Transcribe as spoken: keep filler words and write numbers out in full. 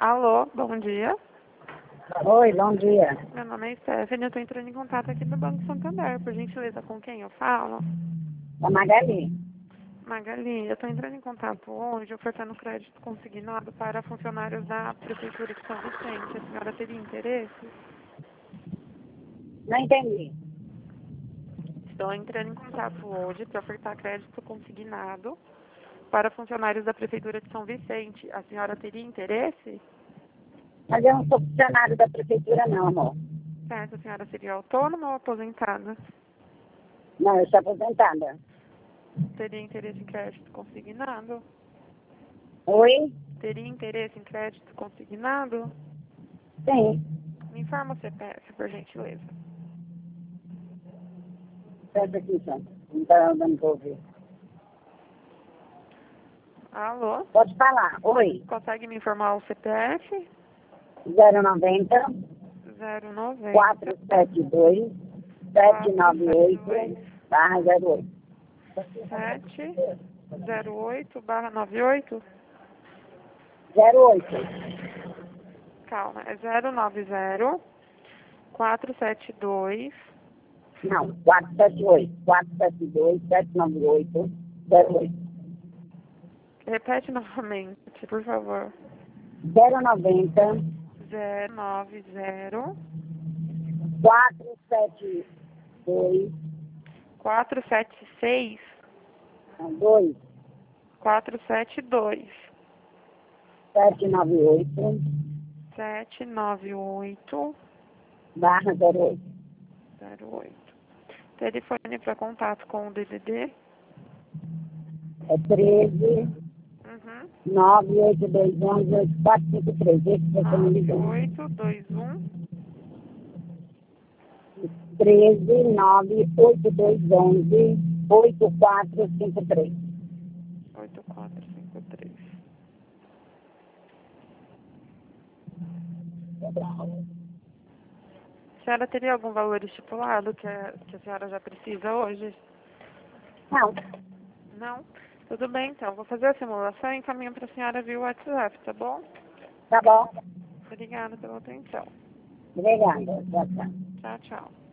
Alô, bom dia. Oi, bom dia. Meu nome é Stephanie, eu estou entrando em contato aqui do Banco Santander. Por gentileza, com quem eu falo? É Magali. Magali, eu estou entrando em contato hoje ofertando crédito consignado para funcionários da Prefeitura de São Vicente. A senhora teria interesse? Não entendi. Estou entrando em contato hoje para ofertar crédito consignado para funcionários da Prefeitura de São Vicente. A senhora teria interesse? Mas eu não sou funcionário da prefeitura, não, amor. Certo, a senhora seria autônoma ou aposentada? Não, eu sou aposentada. Teria interesse em crédito consignado? Oi? Teria interesse em crédito consignado? Sim. Me informa o C P F, por gentileza. Presta aqui, Santa. Não está dando para ouvir. Alô? Pode falar. Oi. Consegue me informar o C P F? zero noventa, zero nove quatro sete dois, sete nove oito, barra zero oito. sete zero oito barra noventa e oito. zero oito. Calma, é zero nove zero quatro sete dois. Não, quatro sete oito. quatro sete dois, sete nove oito, zero oito. Repete novamente, por favor. zero noventa, zero nove zero quatro sete dois, quatro sete seis dois, quatro sete dois sete nove oito, sete nove oito barra zero oito. zero oito. Telefone para contato com o D D D? É treze, Uhum. nove oito dois um, oito quatro cinco três. Esse que você me ligou. nove oito dois um treze, nove oito dois um, oito quatro cinco três. oito quatro cinco três. A senhora teria algum valor estipulado que a, que a senhora já precisa hoje? Não, Não? Tudo bem, então. Vou fazer a simulação e encaminho para a senhora via WhatsApp, tá bom? tá bom. Obrigada pela atenção. Obrigada. Tchau, tchau. Tchau, tchau.